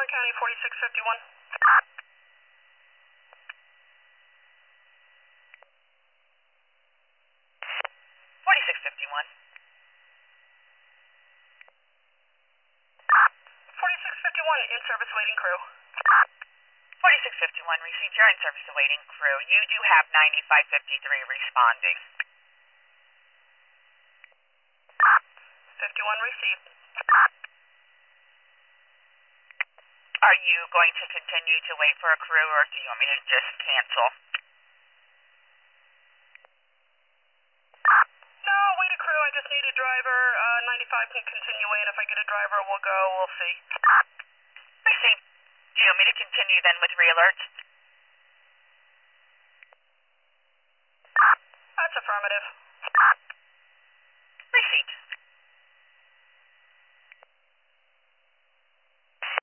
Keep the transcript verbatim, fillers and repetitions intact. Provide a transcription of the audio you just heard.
Warren County, forty-six fifty-one. forty-six fifty-one. forty-six fifty-one, in-service waiting crew. forty-six fifty-one, received your in-service awaiting crew. You do have ninety-five fifty-three responding. fifty-one received. Are you going to continue to wait for a crew, or do you want me to just cancel? No, wait a crew. I just need a driver. Uh, ninety-five can continue wait. If I get a driver, we'll go. We'll see. Received. Do you want me to continue then with re-alert? That's affirmative. Received.